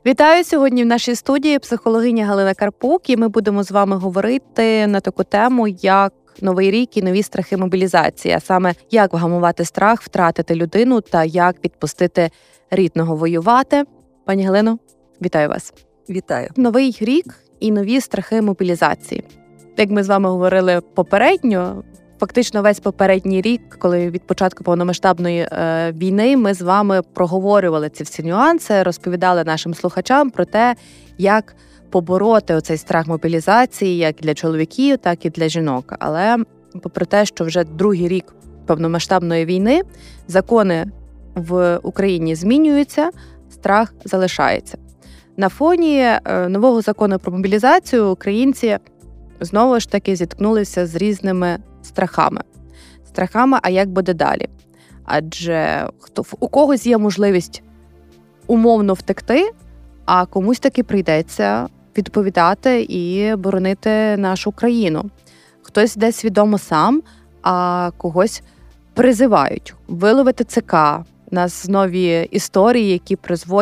Вітаю! Сьогодні в нашій студії психологиня Галина Карпук, і ми будемо з вами говорити на таку тему, як Новий рік і нові страхи мобілізації, а саме, як вгамувати страх втратити людину та як відпустити рідного воювати. Пані Галино, вітаю вас. Вітаю. Новий рік і нові страхи мобілізації. Як ми з вами говорили попередньо, фактично весь попередній рік, коли від початку повномасштабної війни, ми з вами проговорювали ці всі нюанси, розповідали нашим слухачам про те, як побороти оцей страх мобілізації як для чоловіків, так і для жінок. Але попри те, що вже другий рік повномасштабної війни, закони в Україні змінюються, страх залишається. На фоні нового закону про мобілізацію українці знову ж таки зіткнулися з різними страхами. А як буде далі? Адже у когось є можливість умовно втекти, а комусь таки прийдеться відповідати і боронити нашу країну. Хтось йде свідомо сам, а когось призивають. Виловити ЦК. У нас нові історії, які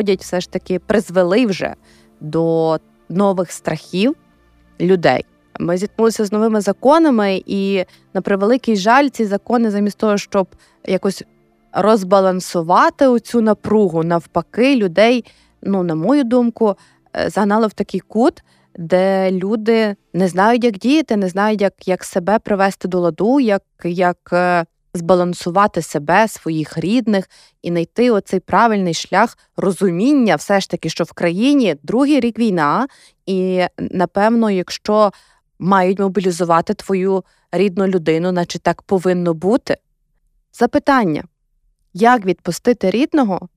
призвели вже до нових страхів людей. Ми зіткнулися з новими законами, і, на превеликий жаль, ці закони замість того, щоб якось розбалансувати оцю напругу, навпаки, людей, на мою думку, загнали в такий кут, де люди не знають, як діяти, не знають, як себе привести до ладу, як збалансувати себе, своїх рідних і знайти оцей правильний шлях розуміння все ж таки, що в країні другий рік війна, і, напевно, якщо мають мобілізувати твою рідну людину, наче так повинно бути. Запитання, як відпустити рідного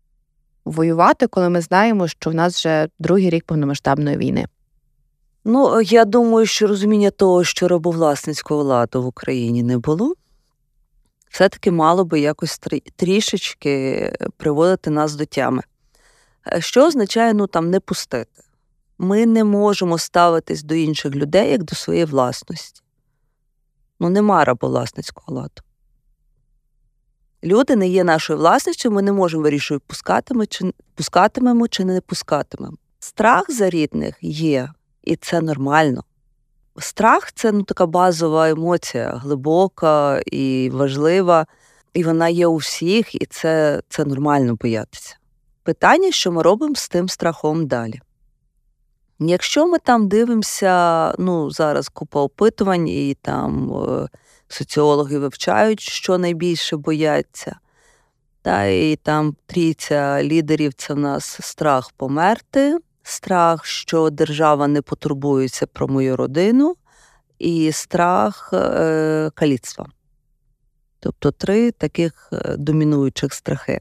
воювати, коли ми знаємо, що в нас вже другий рік повномасштабної війни? Я думаю, що розуміння того, що рабовласницького ладу в Україні не було, все-таки мало би якось трішечки приводити нас до тями. Що означає, не пустити? Ми не можемо ставитись до інших людей, як до своєї власності. Нема рабовласницького ладу. Люди не є нашою власністю, ми не можемо вирішувати, пускатимемо чи не пускатимемо. Страх за рідних є, і це нормально. Страх – це така базова емоція, глибока і важлива, і вона є у всіх, і це нормально боятися. Питання, що ми робимо з тим страхом далі. Якщо ми там дивимося, зараз купа опитувань, і там соціологи вивчають, що найбільше бояться, і там трійця лідерів – це в нас страх померти, страх, що держава не потурбується про мою родину, і страх каліцтва. Тобто 3 таких домінуючих страхи.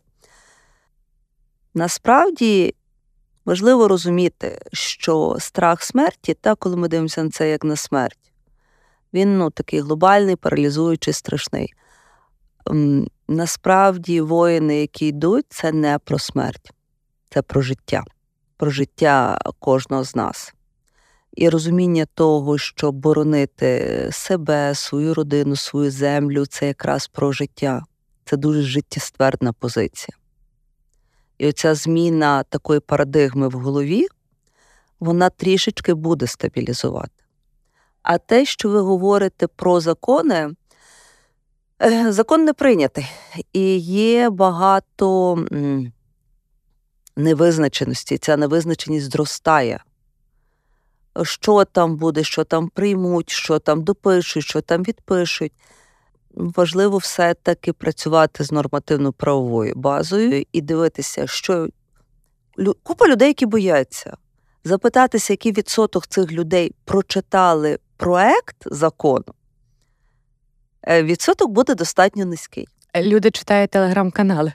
Насправді, важливо розуміти, що страх смерті, коли ми дивимося на це як на смерть, він такий глобальний, паралізуючий, страшний. Насправді воїни, які йдуть, це не про смерть, це про життя кожного з нас. І розуміння того, що боронити себе, свою родину, свою землю – це якраз про життя. Це дуже життєствердна позиція. І оця зміна такої парадигми в голові, вона трішечки буде стабілізувати. А те, що ви говорите про закони, закон не прийнятий. І є багато невизначеності. Ця невизначеність зростає. Що там буде, що там приймуть, що там допишуть, що там відпишуть. Важливо все-таки працювати з нормативно-правовою базою і дивитися, що купа людей, які бояться. Запитатися, який відсоток цих людей прочитали проект закону, відсоток буде достатньо низький. Люди читають телеграм-канали.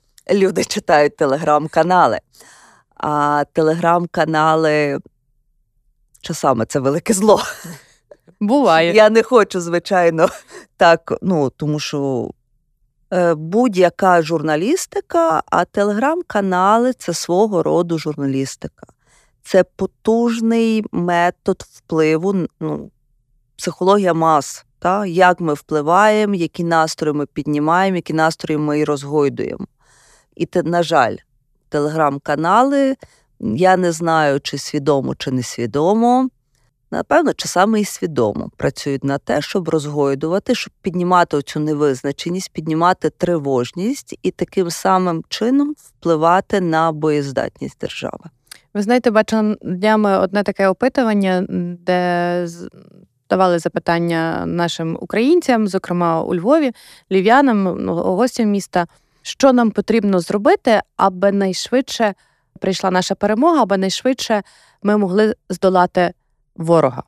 А телеграм-канали часами це велике зло. Буває. Я не хочу, звичайно, так, тому що будь-яка журналістика, а телеграм-канали – це свого роду журналістика. Це потужний метод впливу, психологія мас, як ми впливаємо, які настрої ми піднімаємо, які настрої ми і розгойдуємо. І, на жаль, телеграм-канали Я не знаю, чи свідомо, чи несвідомо. Напевно, часами і свідомо працюють на те, щоб розгойдувати, щоб піднімати оцю невизначеність, піднімати тривожність і таким самим чином впливати на боєздатність держави. Ви знаєте, бачила днями одне таке опитування, де давали запитання нашим українцям, зокрема у Львові, львів'янам, гостям міста, що нам потрібно зробити, аби найшвидше прийшла наша перемога, аби найшвидше ми могли здолати ворога.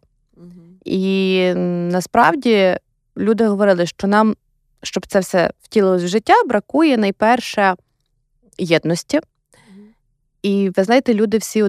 І насправді люди говорили, що нам, щоб це все втілилось в життя, бракує найперше єдності. І ви знаєте, люди всі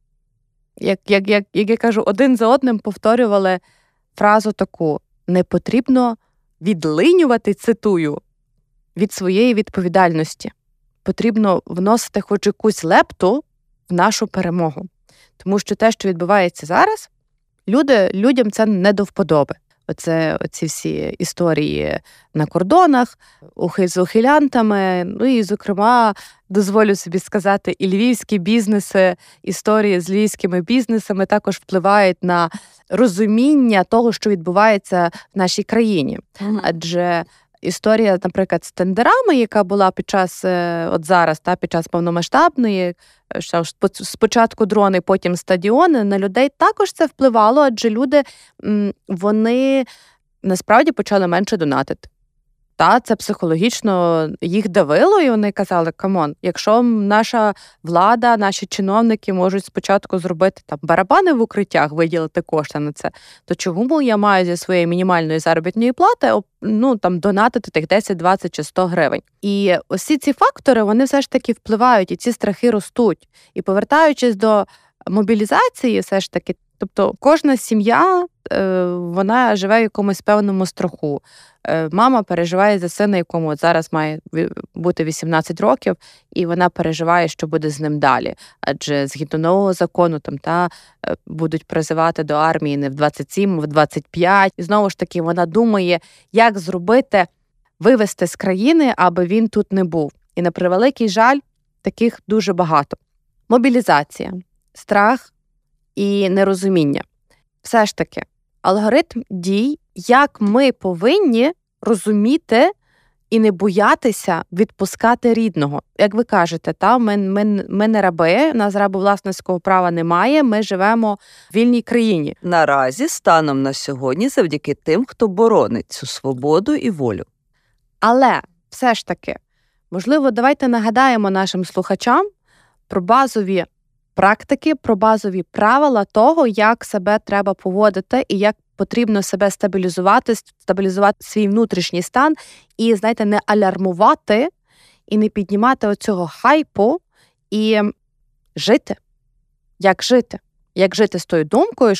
як я кажу, один за одним повторювали фразу таку: не потрібно відлинювати, цитую, від своєї відповідальності. Потрібно вносити хоч якусь лепту в нашу перемогу. Тому що те, що відбувається зараз, людям це не до вподоби. Оці всі історії на кордонах, з ухилянтами, і, зокрема, дозволю собі сказати, і львівські бізнеси, історії з львівськими бізнесами також впливають на розуміння того, що відбувається в нашій країні. Адже історія, наприклад, з тендерами, яка була під час, от зараз, під час повномасштабної, що спочатку дрони, потім стадіони, на людей також це впливало, адже люди, вони насправді почали менше донатити. Це психологічно їх давило, і вони казали: камон, якщо наша влада, наші чиновники можуть спочатку зробити барабани в укриттях, виділити кошти на це, то чому я маю зі своєї мінімальної заробітної плати донатити тих 10, 20 чи 100 гривень? І усі ці фактори, вони все ж таки впливають, і ці страхи ростуть. І повертаючись до мобілізації, все ж таки, тобто кожна сім'я, вона живе в якомусь певному страху. Мама переживає за сина, якому зараз має бути 18 років, і вона переживає, що буде з ним далі. Адже згідно нового закону будуть призивати до армії не в 27, а в 25. І знову ж таки вона думає, як зробити, вивезти з країни, аби він тут не був. І на превеликий жаль, таких дуже багато. Мобілізація, страх і нерозуміння. Все ж таки, алгоритм дій, як ми повинні розуміти і не боятися відпускати рідного. Як ви кажете, ми не раби, у нас рабовласницького права немає, ми живемо в вільній країні. Наразі, станом на сьогодні, завдяки тим, хто боронить цю свободу і волю. Але все ж таки, можливо, давайте нагадаємо нашим слухачам про базові практики, про базові правила того, як себе треба поводити і як потрібно себе стабілізувати свій внутрішній стан і, знаєте, не алярмувати і не піднімати оцього хайпу і жити. Як жити? Як жити з тою думкою,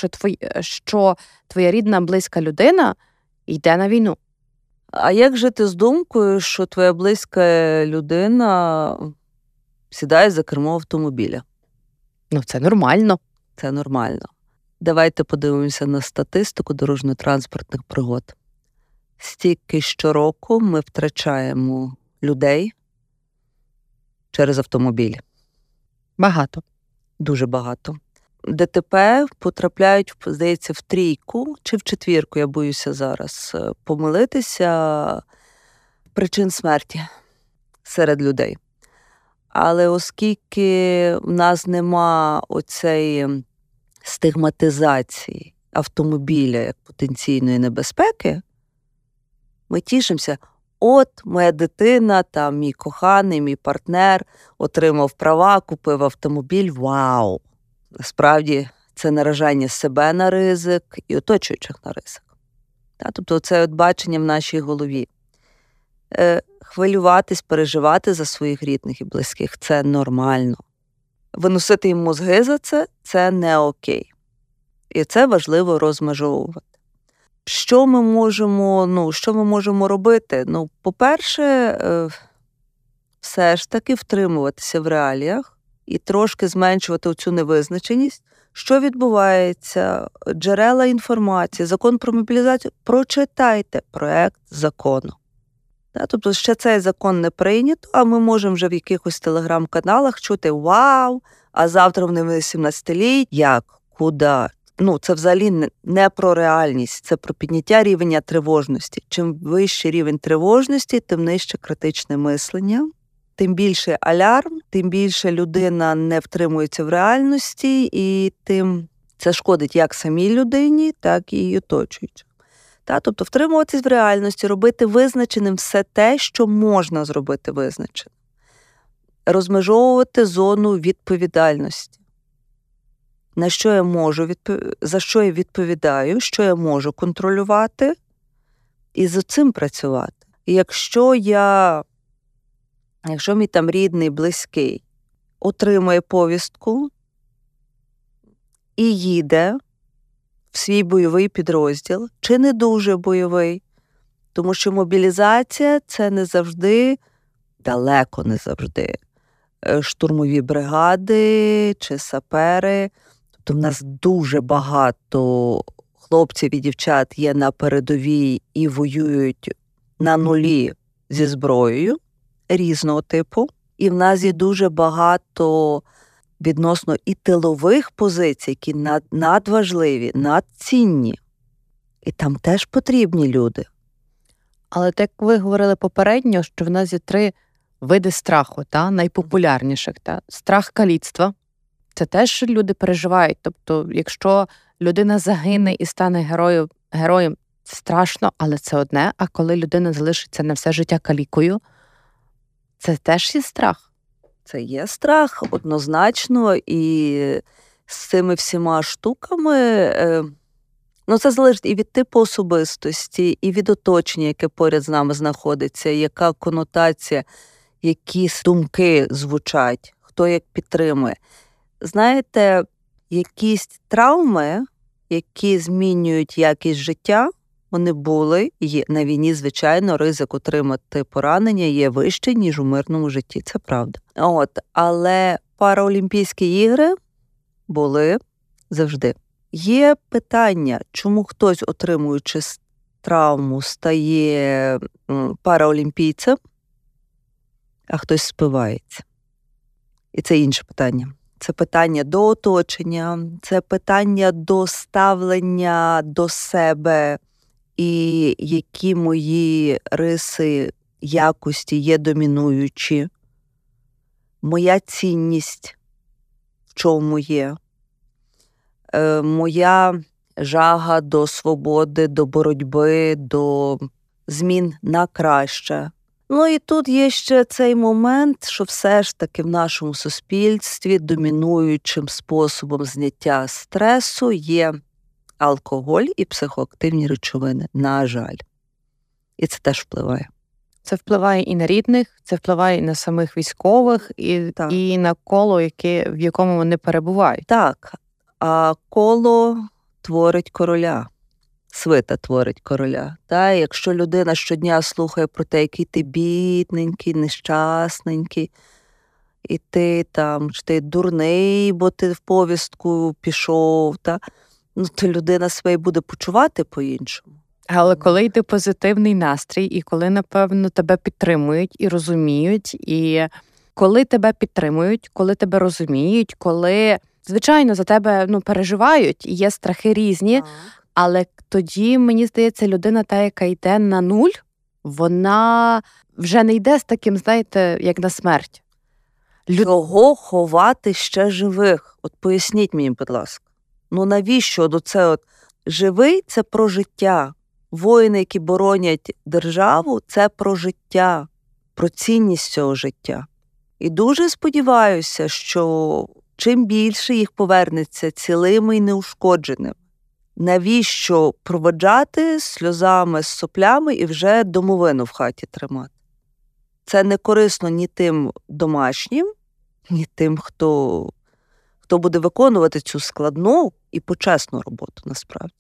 що твоя рідна, близька людина йде на війну? А як жити з думкою, що твоя близька людина сідає за кермо автомобіля? Це нормально. Це нормально. Давайте подивимося на статистику дорожньо-транспортних пригод. Стільки щороку ми втрачаємо людей через автомобілі. Багато. Дуже багато. ДТП потрапляють, здається, в 3 чи в 4, я боюся зараз помилитися, причин смерті серед людей. Але оскільки в нас нема оцеї стигматизації автомобіля як потенційної небезпеки, ми тішимося: от моя дитина, мій коханий, мій партнер отримав права, купив автомобіль, вау! Насправді це наражання себе на ризик і оточуючих на ризик. Тобто це бачення в нашій голові. Хвилюватись, переживати за своїх рідних і близьких – це нормально. Виносити їм мозги за це не окей. І це важливо розмежовувати. Що ми можемо робити? По-перше, все ж таки втримуватися в реаліях і трошки зменшувати оцю невизначеність. Що відбувається? Джерела інформації, закон про мобілізацію. Прочитайте проект закону. Тобто ще цей закон не прийнято, а ми можемо вже в якихось телеграм-каналах чути «Вау!», а завтра вони 18-літні. Як? Куди? Це взагалі не про реальність, це про підняття рівня тривожності. Чим вищий рівень тривожності, тим нижче критичне мислення, тим більше алярм, тим більше людина не втримується в реальності, і тим це шкодить як самій людині, так і оточуючим. Тобто втримуватись в реальності, робити визначеним все те, що можна зробити визначеним. Розмежовувати зону відповідальності. На що я можу, за що я відповідаю, що я можу контролювати, і з цим працювати. І якщо мій там рідний, близький отримує повістку і їде в свій бойовий підрозділ, чи не дуже бойовий, тому що мобілізація – це не завжди, далеко не завжди, штурмові бригади чи сапери. Тобто в нас дуже багато хлопців і дівчат є на передовій і воюють на нулі зі зброєю різного типу. І в нас є дуже багато відносно і тилових позицій, які надважливі, надцінні. І там теж потрібні люди. Але так ви говорили попередньо, що в нас є 3 види страху, найпопулярніших. Страх каліцтва. Це теж люди переживають. Тобто, якщо людина загине і стане героєм, це страшно, але це одне. А коли людина залишиться на все життя калікою, це теж є страх. Це є страх, однозначно, і з цими всіма штуками, це залежить і від типу особистості, і від оточення, яке поряд з нами знаходиться, яка конотація, які думки звучать, хто як підтримує. Знаєте, якісь травми, які змінюють якість життя, вони були, є на війні, звичайно, ризик отримати поранення є вищий, ніж у мирному житті, це правда. Але Параолімпійські ігри були завжди. Є питання, чому хтось, отримуючи травму, стає параолімпійцем, а хтось спивається. І це інше питання. Це питання до оточення, це питання до ставлення до себе, і які мої риси, якості є домінуючі, моя цінність в чому є, моя жага до свободи, до боротьби, до змін на краще. І тут є ще цей момент, що все ж таки в нашому суспільстві домінуючим способом зняття стресу є алкоголь і психоактивні речовини, на жаль. І це теж впливає. Це впливає і на рідних, це впливає і на самих військових, і на коло, в якому вони перебувають. Так, а коло творить короля. Свита творить короля. Якщо людина щодня слухає про те, який ти бідненький, нещасненький, і ти чи ти дурний, бо ти в повістку пішов, то людина себе буде почувати по-іншому. Але коли йде позитивний настрій, і коли, напевно, тебе підтримують і розуміють, і коли тебе підтримують, коли тебе розуміють, коли, звичайно, за тебе переживають, і є страхи різні, але тоді, мені здається, людина та, яка йде на нуль, вона вже не йде з таким, знаєте, як на смерть. Чого ховати ще живих? Поясніть мені, будь ласка. Навіщо це живий – це про життя. Воїни, які боронять державу – це про життя, про цінність цього життя. І дуже сподіваюся, що чим більше їх повернеться цілими і неушкодженими. Навіщо проводжати сльозами, з соплями і вже домовину в хаті тримати? Це не корисно ні тим домашнім, ні тим, хто буде виконувати цю складну і почесну роботу, насправді.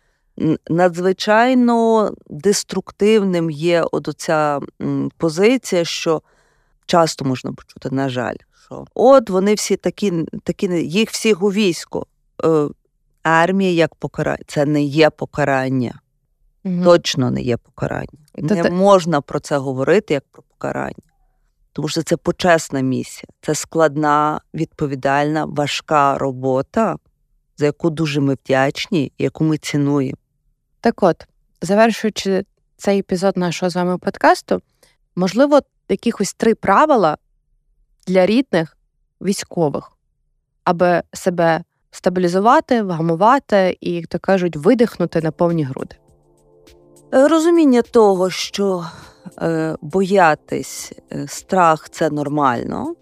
Надзвичайно деструктивним є оця позиція, що часто можна почути, на жаль, що вони всі такі, їх всіх у військо. Армія як покарання. Це не є покарання. точно не є покарання. Не можна про це говорити як про покарання. Тому що це почесна місія. Це складна, відповідальна, важка робота, за яку дуже ми вдячні і яку ми цінуємо. Так от, завершуючи цей епізод нашого з вами подкасту, можливо, якихось 3 правила для рідних військових, аби себе стабілізувати, вгамувати і, як то кажуть, видихнути на повні груди. Розуміння того, що боятись, страх – це нормально.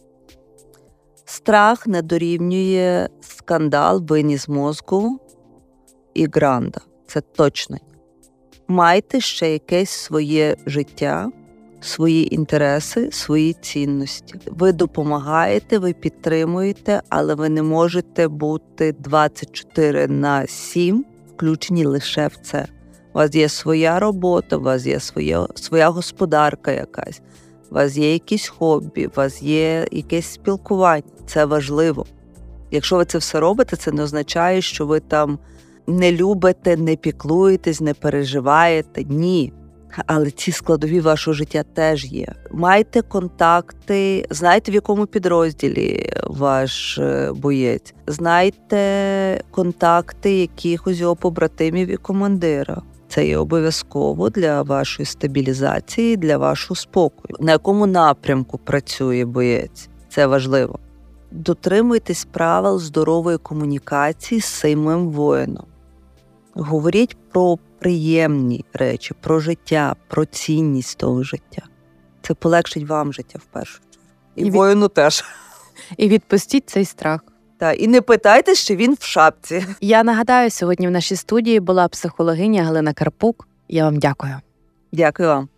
Страх не дорівнює скандал, виніс мозку і гранда. Це точно ні. Майте ще якесь своє життя, свої інтереси, свої цінності. Ви допомагаєте, ви підтримуєте, але ви не можете бути 24/7 включені лише в це. У вас є своя робота, у вас є своя господарка якась, у вас є якісь хобі, у вас є якесь спілкування. Це важливо. Якщо ви це все робите, це не означає, що ви там не любите, не піклуєтесь, не переживаєте. Ні. Але ці складові вашого життя теж є. Майте контакти, знайте, в якому підрозділі ваш боєць. Знайте контакти якихось його побратимів і командира. Це є обов'язково для вашої стабілізації, для вашого спокою. На якому напрямку працює боєць? Це важливо. Дотримуйтесь правил здорової комунікації з самим воїном. Говоріть про приємні речі, про життя, про цінність того життя. Це полегшить вам життя в першу чергу. І воїну теж. І відпустіть цей страх. Так, і не питайте, чи він в шапці. Я нагадаю, сьогодні в нашій студії була психологиня Галина Карпук. Я вам дякую. Дякую вам.